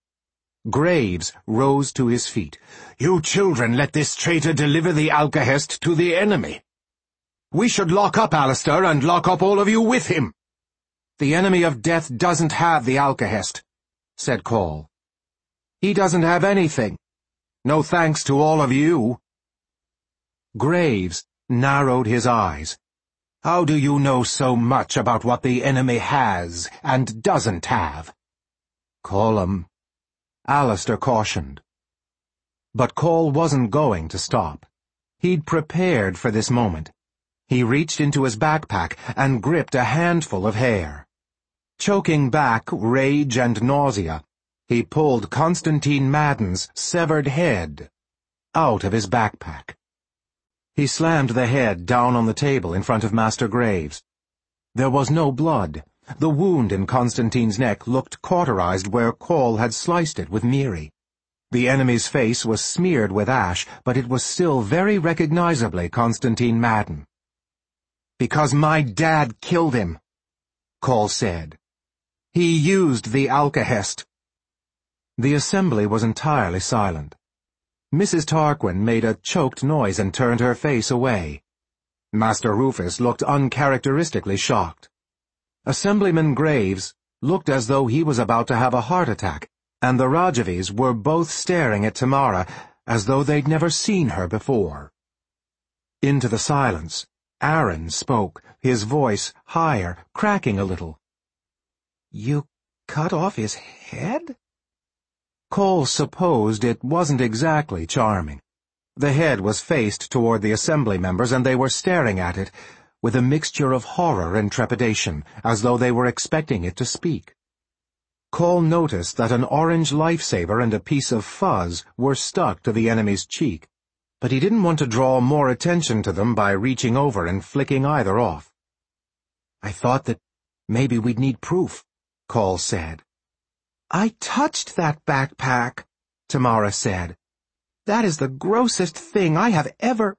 Graves rose to his feet. "You children let this traitor deliver the alkahest to the enemy. We should lock up Alistair and lock up all of you with him." "The enemy of Death doesn't have the alkahest," said Cole. "He doesn't have anything. No thanks to all of you." Graves narrowed his eyes. "How do you know so much about what the enemy has and doesn't have?" "Colum," Alistair cautioned. But Cole wasn't going to stop. He'd prepared for this moment. He reached into his backpack and gripped a handful of hair. Choking back rage and nausea, he pulled Constantine Madden's severed head out of his backpack. He slammed the head down on the table in front of Master Graves. There was no blood. The wound in Constantine's neck looked cauterized where Coll had sliced it with Miri. The enemy's face was smeared with ash, but it was still very recognizably Constantine Madden. "Because my dad killed him," Coll said. "He used the Alcahest." The assembly was entirely silent. Missus Tarquin made a choked noise and turned her face away. Master Rufus looked uncharacteristically shocked. Assemblyman Graves looked as though he was about to have a heart attack, and the Rajavis were both staring at Tamara as though they'd never seen her before. Into the silence, Aaron spoke, his voice higher, cracking a little. "You cut off his head?" Coll supposed it wasn't exactly charming. The head was faced toward the assembly members, and they were staring at it with a mixture of horror and trepidation, as though they were expecting it to speak. Coll noticed that an orange lifesaver and a piece of fuzz were stuck to the enemy's cheek, but he didn't want to draw more attention to them by reaching over and flicking either off. "I thought that maybe we'd need proof," Coll said. "I touched that backpack," Tamara said. "That is the grossest thing I have ever—"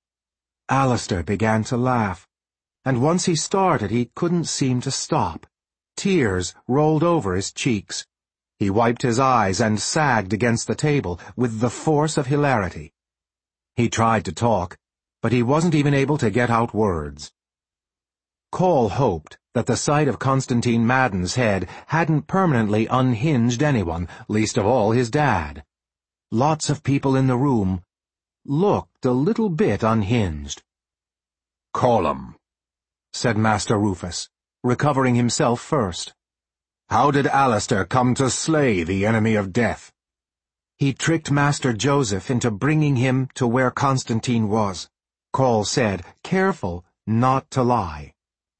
Alistair began to laugh, and once he started he couldn't seem to stop. Tears rolled over his cheeks. He wiped his eyes and sagged against the table with the force of hilarity. He tried to talk, but he wasn't even able to get out words. Coll hoped that the sight of Constantine Madden's head hadn't permanently unhinged anyone, least of all his dad. Lots of people in the room looked a little bit unhinged. "Call 'em," said Master Rufus, recovering himself first. "How did Alistair come to slay the enemy of death?" "He tricked Master Joseph into bringing him to where Constantine was," Coll said, careful not to lie.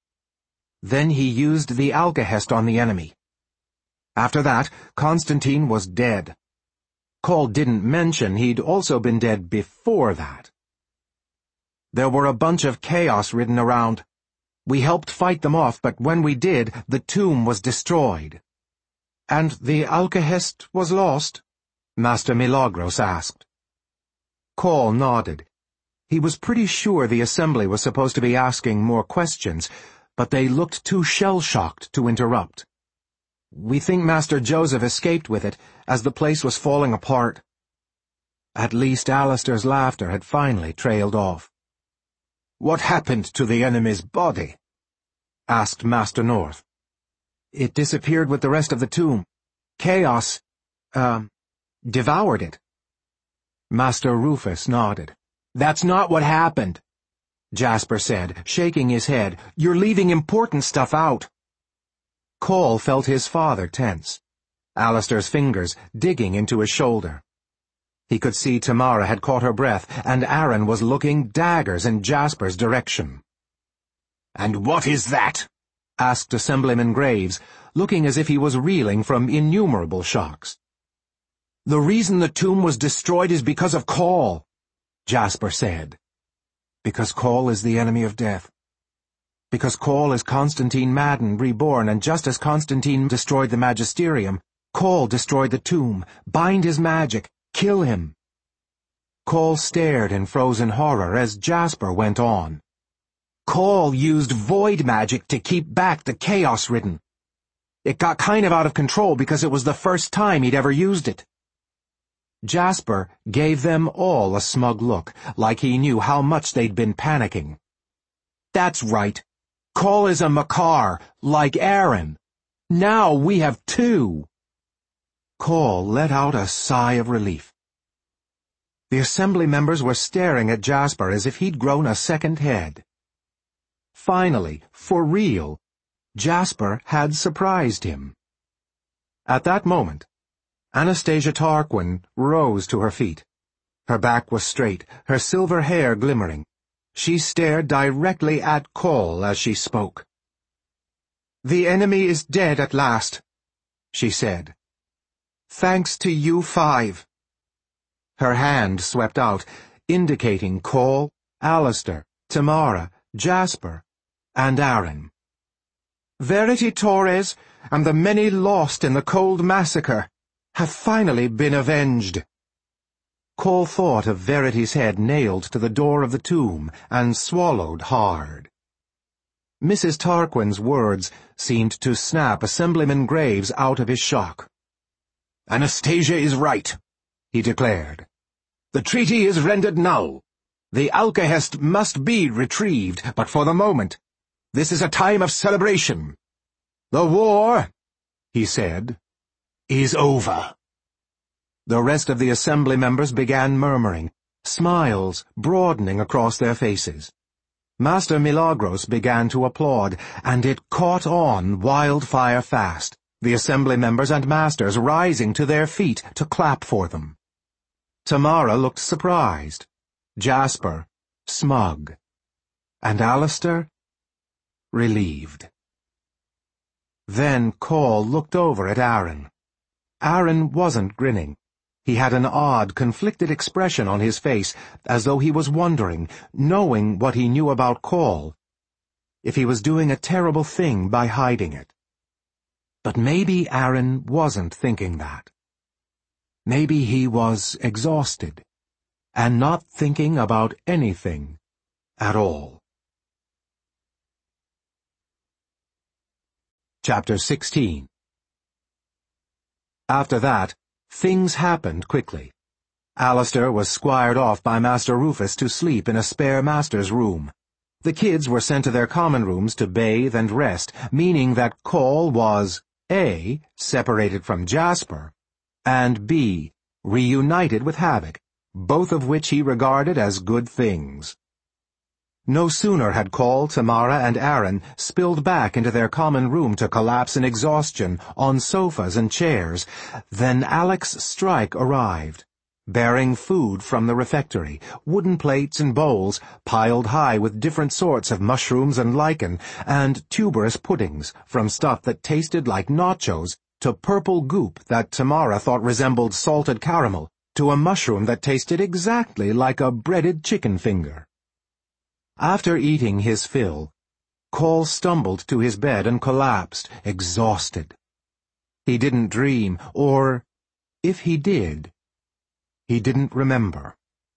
"Then he used the Alcahest on the enemy. After that, Constantine was dead. Coll didn't mention he'd also been dead before that. There were a bunch of chaos ridden around. We helped fight them off, but when we did, the tomb was destroyed." "And the Alcahest was lost?" Master Milagros asked. Coll nodded. He was pretty sure the assembly was supposed to be asking more questions, but they looked too shell-shocked to interrupt. "We think Master Joseph escaped with it, as the place was falling apart." At least Alistair's laughter had finally trailed off. "What happened to the enemy's body?" asked Master North. "It disappeared with the rest of the tomb. Chaos, uh, devoured it." Master Rufus nodded. "That's not what happened," Jasper said, shaking his head. "You're leaving important stuff out." Coll felt his father tense, Alistair's fingers digging into his shoulder. He could see Tamara had caught her breath, and Aaron was looking daggers in Jasper's direction. "And what is that?" asked Assemblyman Graves, looking as if he was reeling from innumerable shocks. "The reason the tomb was destroyed is because of Coll," Jasper said. "Because Coll is the enemy of death. Because Coll is Constantine Madden reborn, and just as Constantine destroyed the Magisterium, Coll destroyed the tomb, bind his magic, kill him." Coll stared in frozen horror as Jasper went on. "Coll used void magic to keep back the chaos-ridden. It got kind of out of control because it was the first time he'd ever used it." Jasper gave them all a smug look, like he knew how much they'd been panicking. "That's right. Coll is a Makar, like Aaron. Now we have two." Coll let out a sigh of relief. The assembly members were staring at Jasper as if he'd grown a second head. Finally, for real, Jasper had surprised him. At that moment, Anastasia Tarquin rose to her feet. Her back was straight, her silver hair glimmering. She stared directly at Coll as she spoke. "The enemy is dead at last," she said. "Thanks to you five." Her hand swept out, indicating Coll, Alistair, Tamara, Jasper, and Aaron. "Verity Torres and the many lost in the Cold Massacre have finally been avenged." Coll thought of Verity's head nailed to the door of the tomb and swallowed hard. Missus Tarquin's words seemed to snap Assemblyman Graves out of his shock. "Anastasia is right," he declared. "The treaty is rendered null. The Alcahest must be retrieved, but for the moment, this is a time of celebration. The war," he said, "is over." The rest of the Assembly members began murmuring, smiles broadening across their faces. Master Milagros began to applaud, and it caught on wildfire fast, the Assembly members and masters rising to their feet to clap for them. Tamara looked surprised, Jasper smug, and Alistair relieved. Then Coll looked over at Aaron. Aaron wasn't grinning. He had an odd, conflicted expression on his face, as though he was wondering, knowing what he knew about Coll, if he was doing a terrible thing by hiding it. But maybe Aaron wasn't thinking that. Maybe he was exhausted, and not thinking about anything at all. Chapter sixteen. After that, things happened quickly. Alistair was squired off by Master Rufus to sleep in a spare master's room. The kids were sent to their common rooms to bathe and rest, meaning that Coll was A. separated from Jasper, and B. reunited with Havoc, both of which he regarded as good things. No sooner had Coll, Tamara, and Aaron spilled back into their common room to collapse in exhaustion on sofas and chairs than Alex Strike arrived, bearing food from the refectory, wooden plates and bowls piled high with different sorts of mushrooms and lichen, and tuberous puddings, from stuff that tasted like nachos to purple goop that Tamara thought resembled salted caramel, to a mushroom that tasted exactly like a breaded chicken finger. After eating his fill, Coll stumbled to his bed and collapsed, exhausted. He didn't dream, or, if he did, he didn't remember.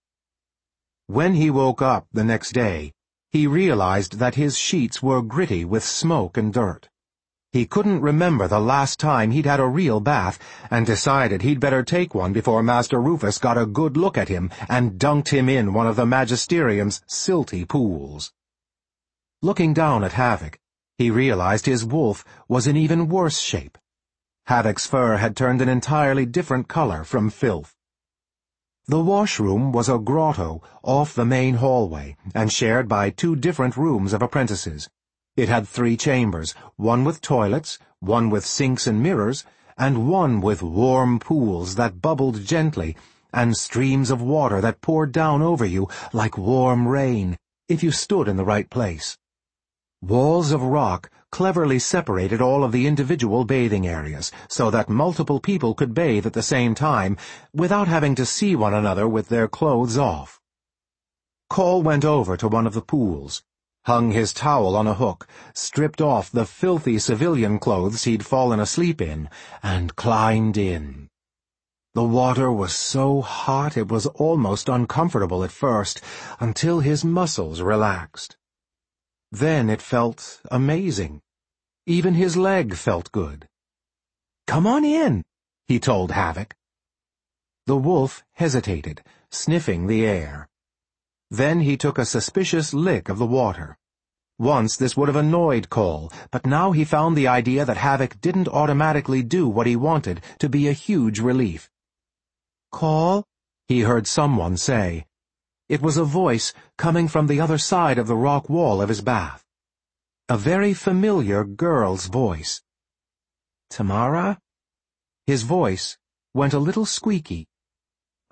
When he woke up the next day, he realized that his sheets were gritty with smoke and dirt. He couldn't remember the last time he'd had a real bath, and decided he'd better take one before Master Rufus got a good look at him and dunked him in one of the Magisterium's silty pools. Looking down at Havoc, he realized his wolf was in even worse shape. Havoc's fur had turned an entirely different color from filth. The washroom was a grotto off the main hallway, and shared by two different rooms of apprentices. It had three chambers, one with toilets, one with sinks and mirrors, and one with warm pools that bubbled gently, and streams of water that poured down over you like warm rain, if you stood in the right place. Walls of rock cleverly separated all of the individual bathing areas, so that multiple people could bathe at the same time, without having to see one another with their clothes off. Coll went over to one of the pools, hung his towel on a hook, stripped off the filthy civilian clothes he'd fallen asleep in, and climbed in. The water was so hot it was almost uncomfortable at first, until his muscles relaxed. Then it felt amazing. Even his leg felt good. "Come on in," he told Havoc. The wolf hesitated, sniffing the air. Then he took a suspicious lick of the water. Once this would have annoyed Coll, but now he found the idea that Havoc didn't automatically do what he wanted to be a huge relief. "Coll?" he heard someone say. It was a voice coming from the other side of the rock wall of his bath. A very familiar girl's voice. "Tamara?" His voice went a little squeaky.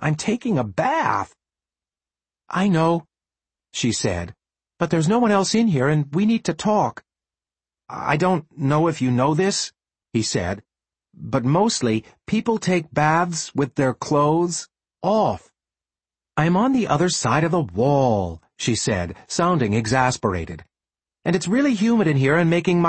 I'm taking a bath." "I know," she said, "but there's no one else in here and we need to talk." "I don't know if you know this," he said, "but mostly people take baths with their clothes off." "I'm on the other side of the wall," she said, sounding exasperated. "And it's really humid in here and making my